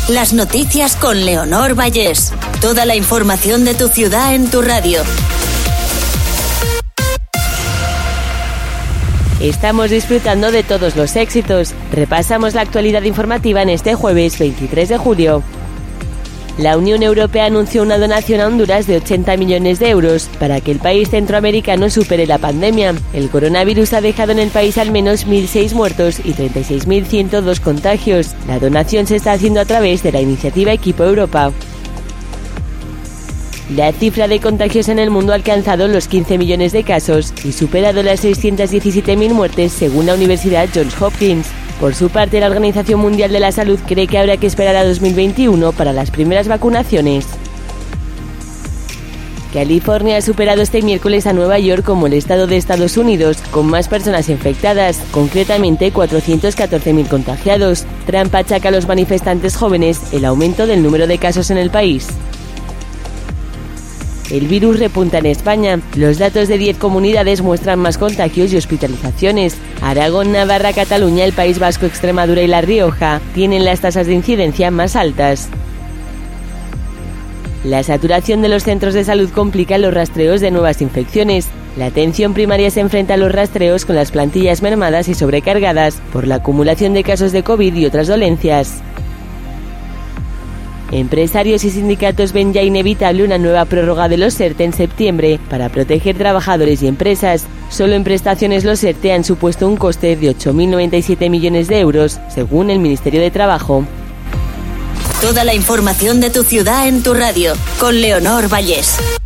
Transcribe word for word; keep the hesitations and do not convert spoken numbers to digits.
Las noticias con Leonor Vallés. Toda la información de tu ciudad en tu radio. Estamos disfrutando de todos los éxitos. Repasamos la actualidad informativa en este jueves veintitrés de julio. La Unión Europea anunció una donación a Honduras de ochenta millones de euros para que el país centroamericano supere la pandemia. El coronavirus ha dejado en el país al menos mil seis muertos y treinta y seis mil ciento dos contagios. La donación se está haciendo a través de la iniciativa Equipo Europa. La cifra de contagios en el mundo ha alcanzado los quince millones de casos y superado las seiscientas diecisiete mil muertes según la Universidad Johns Hopkins. Por su parte, la Organización Mundial de la Salud cree que habrá que esperar a dos mil veintiuno para las primeras vacunaciones. California ha superado este miércoles a Nueva York como el estado de Estados Unidos con más personas infectadas, concretamente cuatrocientos catorce mil contagiados. Trump achaca a los manifestantes jóvenes el aumento del número de casos en el país. El virus repunta en España. Los datos de diez comunidades muestran más contagios y hospitalizaciones. Aragón, Navarra, Cataluña, el País Vasco, Extremadura y La Rioja tienen las tasas de incidencia más altas. La saturación de los centros de salud complica los rastreos de nuevas infecciones. La atención primaria se enfrenta a los rastreos con las plantillas mermadas y sobrecargadas por la acumulación de casos de COVID y otras dolencias. Empresarios y sindicatos ven ya inevitable una nueva prórroga de los ERTE en septiembre para proteger trabajadores y empresas. Solo en prestaciones los ERTE han supuesto un coste de ocho mil noventa y siete millones de euros, según el Ministerio de Trabajo. Toda la información de tu ciudad en tu radio, con Leonor Vallés.